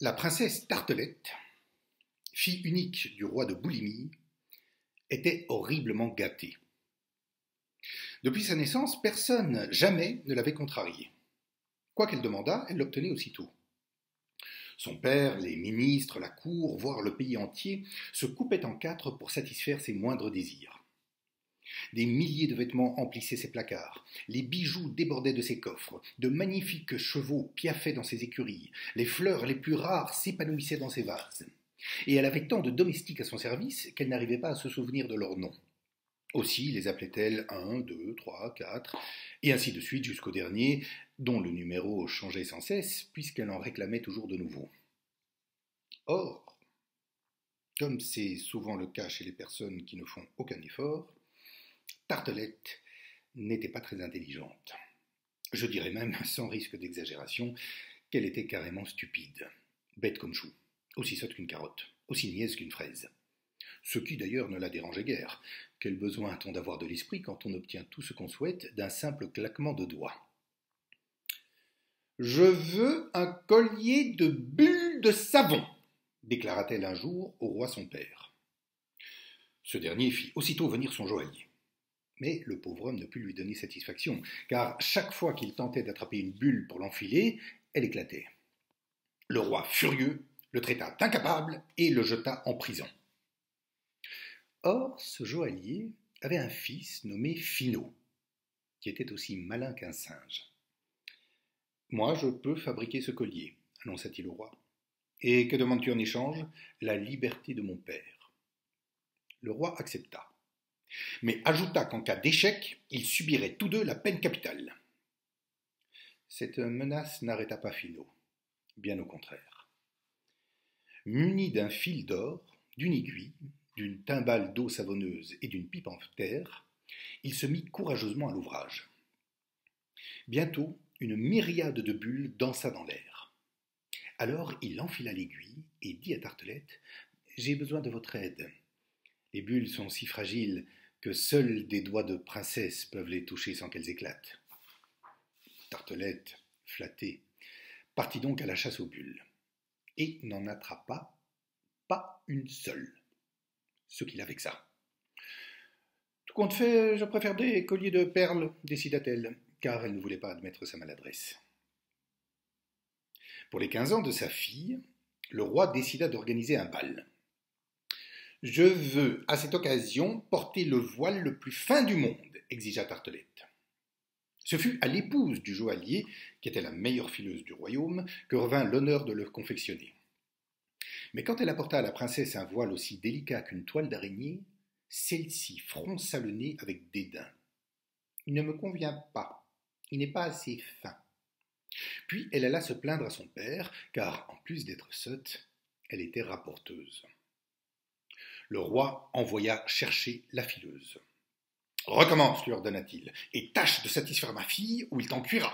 La princesse Tartelette, fille unique du roi de Boulimie, était horriblement gâtée. Depuis sa naissance, personne jamais ne l'avait contrariée. Quoi qu'elle demandât, elle l'obtenait aussitôt. Son père, les ministres, la cour, voire le pays entier, se coupaient en quatre pour satisfaire ses moindres désirs. Des milliers de vêtements emplissaient ses placards, les bijoux débordaient de ses coffres, de magnifiques chevaux piaffaient dans ses écuries, les fleurs les plus rares s'épanouissaient dans ses vases. Et elle avait tant de domestiques à son service qu'elle n'arrivait pas à se souvenir de leurs noms. Aussi les appelait-elle 1, 2, 3, 4, et ainsi de suite jusqu'au dernier, dont le numéro changeait sans cesse, puisqu'elle en réclamait toujours de nouveau. Or, comme c'est souvent le cas chez les personnes qui ne font aucun effort, Tartelette n'était pas très intelligente. Je dirais même, sans risque d'exagération, qu'elle était carrément stupide, bête comme chou, aussi sotte qu'une carotte, aussi niaise qu'une fraise. Ce qui d'ailleurs ne la dérangeait guère. Quel besoin a-t-on d'avoir de l'esprit quand on obtient tout ce qu'on souhaite d'un simple claquement de doigts ? « Je veux un collier de bulles de savon !» déclara-t-elle un jour au roi son père. Ce dernier fit aussitôt venir son joaillier. Mais le pauvre homme ne put lui donner satisfaction, car chaque fois qu'il tentait d'attraper une bulle pour l'enfiler, elle éclatait. Le roi, furieux, le traita d'incapable et le jeta en prison. Or, ce joaillier avait un fils nommé Finot, qui était aussi malin qu'un singe. « Moi, je peux fabriquer ce collier, » annonça-t-il au roi. « Et que demandes-tu en échange ? La liberté de mon père. » Le roi accepta, mais ajouta qu'en cas d'échec, ils subiraient tous deux la peine capitale. Cette menace n'arrêta pas Finot, bien au contraire. Muni d'un fil d'or, d'une aiguille, d'une timbale d'eau savonneuse et d'une pipe en terre, il se mit courageusement à l'ouvrage. Bientôt, une myriade de bulles dansa dans l'air. Alors il enfila l'aiguille et dit à Tartelette « J'ai besoin de votre aide. Les bulles sont si fragiles que seuls des doigts de princesse peuvent les toucher sans qu'elles éclatent. » Tartelette, flattée, partit donc à la chasse aux bulles, et n'en attrapa pas une seule, ce qui la vexa. « Tout compte fait, je préfère des colliers de perles, » décida-t-elle, car elle ne voulait pas admettre sa maladresse. Pour les 15 ans de sa fille, le roi décida d'organiser un bal. « Je veux, à cette occasion, porter le voile le plus fin du monde, » exigea Tartelette. Ce fut à l'épouse du joaillier, qui était la meilleure fileuse du royaume, que revint l'honneur de le confectionner. Mais quand elle apporta à la princesse un voile aussi délicat qu'une toile d'araignée, celle-ci fronça le nez avec dédain. « Il ne me convient pas, il n'est pas assez fin. » Puis elle alla se plaindre à son père, car, en plus d'être sotte, elle était rapporteuse. Le roi envoya chercher la fileuse. « Recommence, lui ordonna-t-il, et tâche de satisfaire ma fille, ou il t'en cuira. »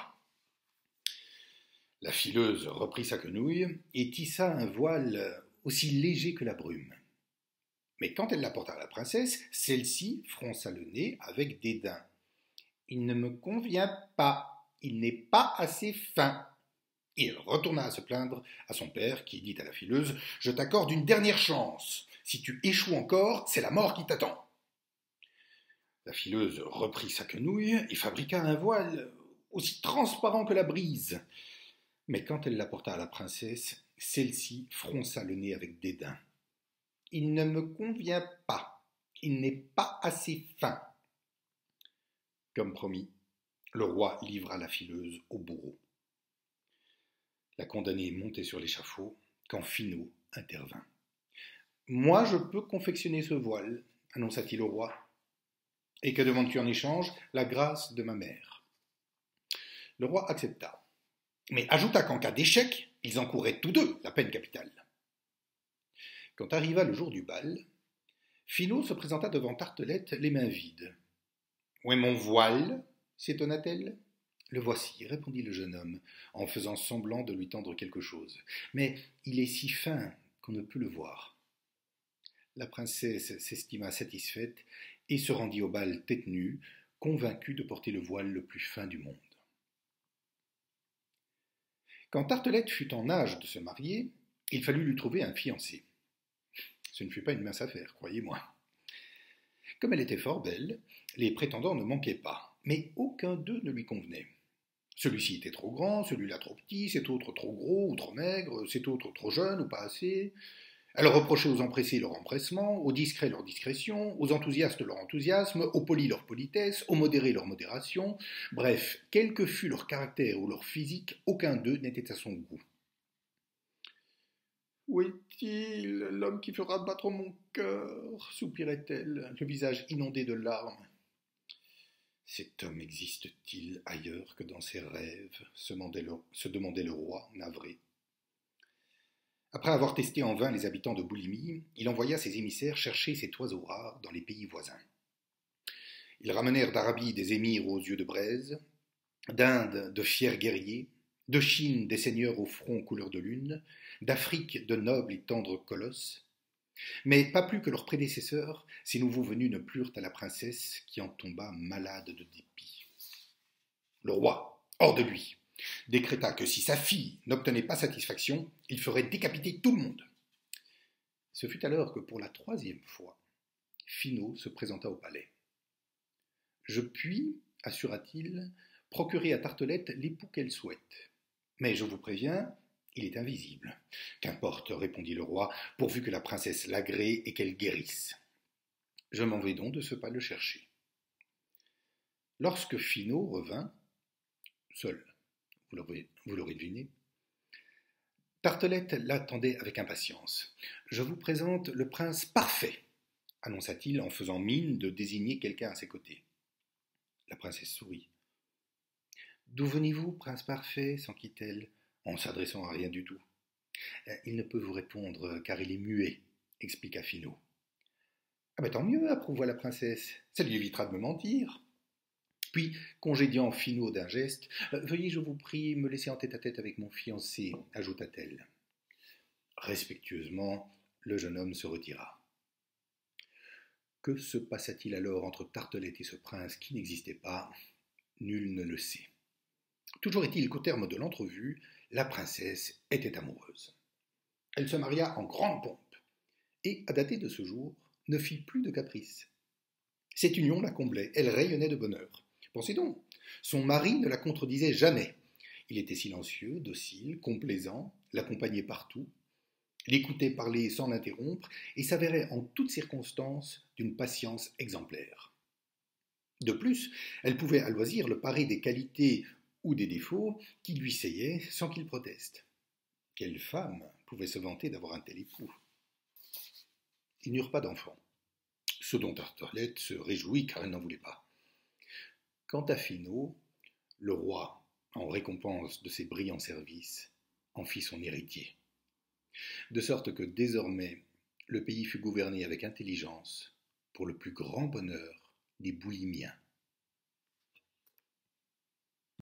La fileuse reprit sa quenouille et tissa un voile aussi léger que la brume. Mais quand elle l'apporta à la princesse, celle-ci fronça le nez avec dédain. « Il ne me convient pas, il n'est pas assez fin. » Et elle retourna à se plaindre à son père qui dit à la fileuse « Je t'accorde une dernière chance. Si tu échoues encore, c'est la mort qui t'attend. » La fileuse reprit sa quenouille et fabriqua un voile aussi transparent que la brise. Mais quand elle l'apporta à la princesse, celle-ci fronça le nez avec dédain. « Il ne me convient pas, il n'est pas assez fin. » Comme promis, le roi livra la fileuse au bourreau. La condamnée montait sur l'échafaud quand Finot intervint. « Moi, je peux confectionner ce voile, » annonça-t-il au roi. « Et que demandes-tu en échange ? La grâce de ma mère. » Le roi accepta, mais ajouta qu'en cas d'échec, ils encouraient tous deux la peine capitale. Quand arriva le jour du bal, Finot se présenta devant Tartelette les mains vides. « Où est mon voile ? » s'étonna-t-elle. « Le voici, » répondit le jeune homme, en faisant semblant de lui tendre quelque chose. « Mais il est si fin qu'on ne peut le voir. » La princesse s'estima satisfaite et se rendit au bal tête nue, convaincue de porter le voile le plus fin du monde. Quand Tartelette fut en âge de se marier, Il fallut lui trouver un fiancé. Ce ne fut pas une mince affaire, croyez-moi. Comme elle était fort belle, les prétendants ne manquaient pas, mais aucun d'eux ne lui convenait. Celui-ci était trop grand, celui-là trop petit, cet autre trop gros ou trop maigre, cet autre trop jeune ou pas assez. Elle reprochait aux empressés leur empressement, aux discrets leur discrétion, aux enthousiastes leur enthousiasme, aux polis leur politesse, aux modérés leur modération. Bref, quel que fût leur caractère ou leur physique, aucun d'eux n'était à son goût. Où est-il, l'homme qui fera battre mon cœur soupirait-elle, le visage inondé de larmes. Cet homme existe-t-il ailleurs que dans ses rêves se demandait le roi, navré. Après avoir testé en vain les habitants de Boulimie, il envoya ses émissaires chercher cet oiseau rare dans les pays voisins. Ils ramenèrent d'Arabie des émirs aux yeux de braise, d'Inde de fiers guerriers, de Chine des seigneurs au front couleur de lune, d'Afrique de nobles et tendres colosses. Mais pas plus que leurs prédécesseurs, ces nouveaux venus ne plurent à la princesse qui en tomba malade de dépit. Le roi, hors de lui, décréta que si sa fille n'obtenait pas satisfaction, il ferait décapiter tout le monde. Ce fut alors que pour la 3e fois, Finot se présenta au palais. Je puis, assura-t-il, procurer à Tartelett l'époux qu'elle souhaite. Mais je vous préviens, il est invisible. Qu'importe, répondit le roi, pourvu que la princesse l'agrée et qu'elle guérisse. Je m'en vais donc de ce pas le chercher. Lorsque Finot revint, seul, vous l'aurez deviné, Tartelett l'attendait avec impatience. Je vous présente le prince parfait, annonça-t-il en faisant mine de désigner quelqu'un à ses côtés. La princesse sourit. D'où venez-vous, prince parfait s'enquit-elle, en s'adressant à rien du tout. Il ne peut vous répondre car il est muet, expliqua Finot. Ah ben tant mieux, approuva la princesse, ça lui évitera de me mentir. Puis, congédiant Finot d'un geste, veuillez, je vous prie, me laisser en tête-à-tête avec mon fiancé, ajouta-t-elle. Respectueusement, le jeune homme se retira. Que se passa-t-il alors entre Tartelett et ce prince qui n'existait pas? Nul ne le sait. Toujours est-il qu'au terme de l'entrevue, la princesse était amoureuse. Elle se maria en grande pompe, et, à dater de ce jour, ne fit plus de caprices. Cette union la comblait, elle rayonnait de bonheur. Pensez donc, son mari ne la contredisait jamais. Il était silencieux, docile, complaisant, l'accompagnait partout, l'écoutait parler sans l'interrompre, et s'avérait en toutes circonstances d'une patience exemplaire. De plus, elle pouvait à loisir le parer des qualités ou des défauts qui lui seillaient sans qu'il proteste. Quelle femme pouvait se vanter d'avoir un tel époux? Ils n'eurent pas d'enfants, ce dont Tartelett se réjouit car elle n'en voulait pas. Quant à Finot, le roi, en récompense de ses brillants services, en fit son héritier. De sorte que désormais, le pays fut gouverné avec intelligence pour le plus grand bonheur des Boulimiens.